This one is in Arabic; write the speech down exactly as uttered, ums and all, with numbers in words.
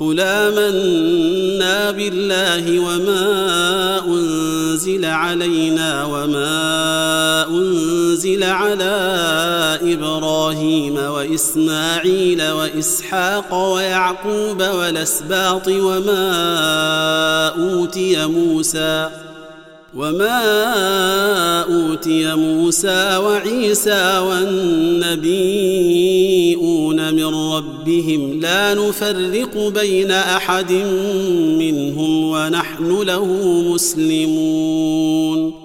قل آمنا بالله وما أنزل علينا وما أنزل على إبراهيم وإسماعيل وإسحاق ويعقوب والأسباط وما أوتي موسى وما أوتي موسى وعيسى والنبيون من ربهم لا نفرق بين أحد منهم ونحن له مسلمون